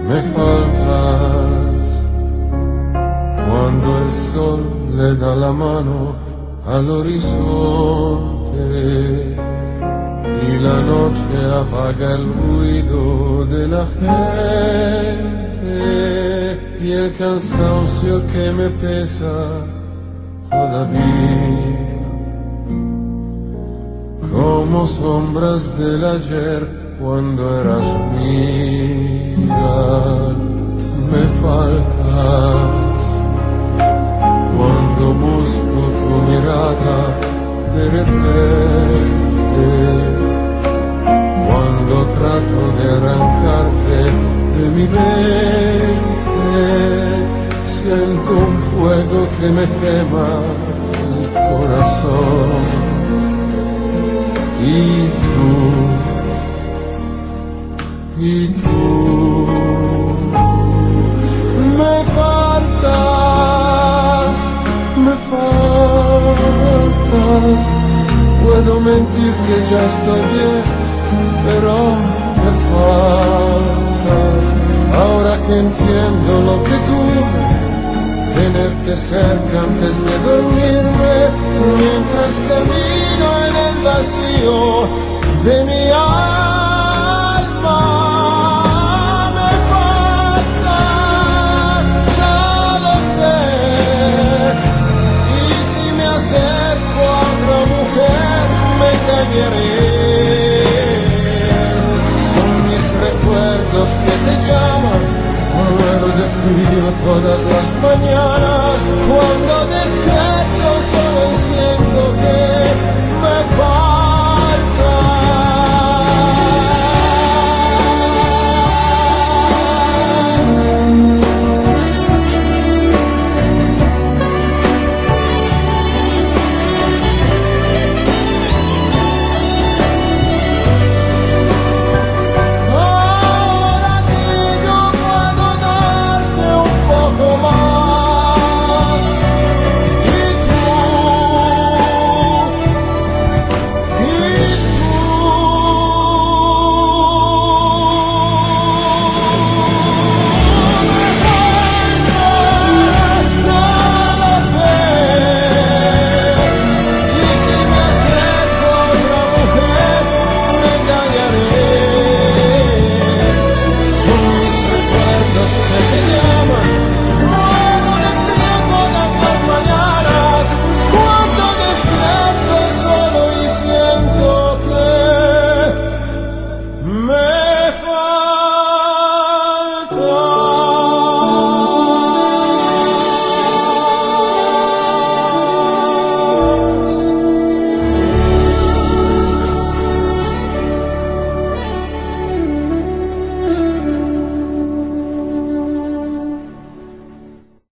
Me faltas cuando el sol le da la mano al horizonte y la noche apaga el ruido de la gente y el cansancio que me pesa todavía como sombras del ayer cuando eras mía. Me faltas cuando busco tu mirada de repente, cuando trato de arrancarte de mi mente, siento un fuego que me quema el corazón. Y tú me faltas, puedo mentir que ya estoy bien, pero me faltas, ahora que entiendo lo que tuve, tenerte cerca antes de dormirme, mientras camino en el vacío de mi alma.